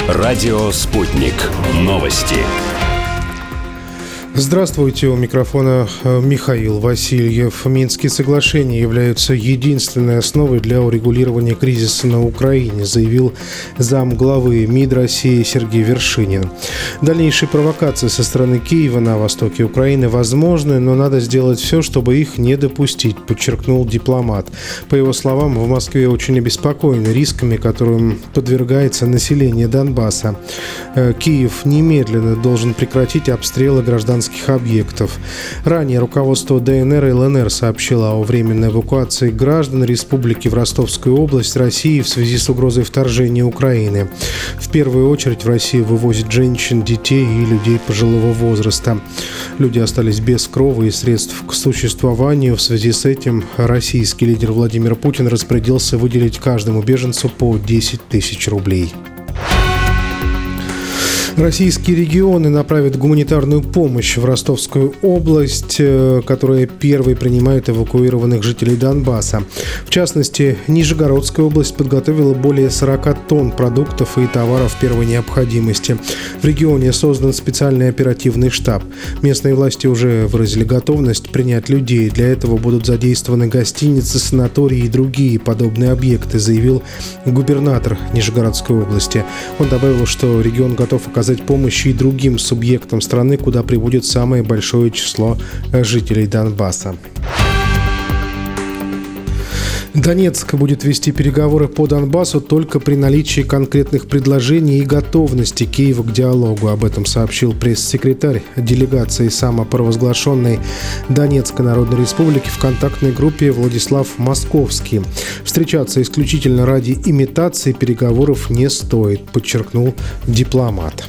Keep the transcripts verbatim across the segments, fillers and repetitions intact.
Радио «Спутник». Новости. Здравствуйте, у микрофона Михаил Васильев. Минские соглашения являются единственной основой для урегулирования кризиса на Украине, заявил замглавы МИД России Сергей Вершинин. Дальнейшие провокации со стороны Киева на востоке Украины возможны, но надо сделать все, чтобы их не допустить, подчеркнул дипломат. По его словам, в Москве очень обеспокоены рисками, которым подвергается население Донбасса. Киев немедленно должен прекратить обстрелы гражданских объектов. Ранее руководство ДНР и ЛНР сообщило о временной эвакуации граждан республики в Ростовскую область России в связи с угрозой вторжения Украины. В первую очередь в Россию вывозят женщин, детей и людей пожилого возраста. Люди остались без крова и средств к существованию. В связи с этим российский лидер Владимир Путин распорядился выделить каждому беженцу по десять тысяч рублей. Российские регионы направят гуманитарную помощь в Ростовскую область, которая первой принимает эвакуированных жителей Донбасса. В частности, Нижегородская область подготовила более сорок тонн продуктов и товаров первой необходимости. В регионе создан специальный оперативный штаб. Местные власти уже выразили готовность принять людей. Для этого будут задействованы гостиницы, санатории и другие подобные объекты, заявил губернатор Нижегородской области. Он добавил, что регион готов оказать помощь и другим субъектам страны, куда прибудет самое большое число жителей Донбасса. Донецк будет вести переговоры по Донбассу только при наличии конкретных предложений и готовности Киева к диалогу. Об этом сообщил пресс-секретарь делегации самопровозглашенной Донецкой Народной Республики в контактной группе Владислав Московский. Встречаться исключительно ради имитации переговоров не стоит, подчеркнул дипломат.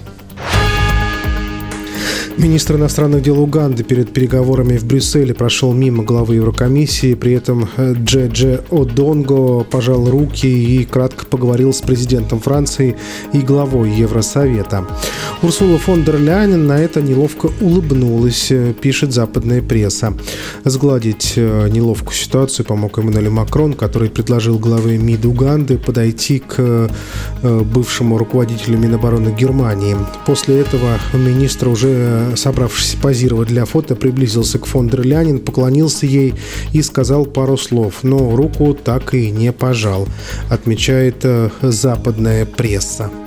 Министр иностранных дел Уганды перед переговорами в Брюсселе прошел мимо главы Еврокомиссии. При этом Джеджи Одонго пожал руки и кратко поговорил с президентом Франции и главой Евросовета. Урсула фон дер Ляйен на это неловко улыбнулась, пишет западная пресса. Сгладить неловкую ситуацию помог Эммануэль Макрон, который предложил главе МИД Уганды подойти к бывшему руководителю Минобороны Германии. После этого министр, уже собравшись позировать для фото, приблизился к фон дер Ляйен, поклонился ей и сказал пару слов, но руку так и не пожал, отмечает западная пресса.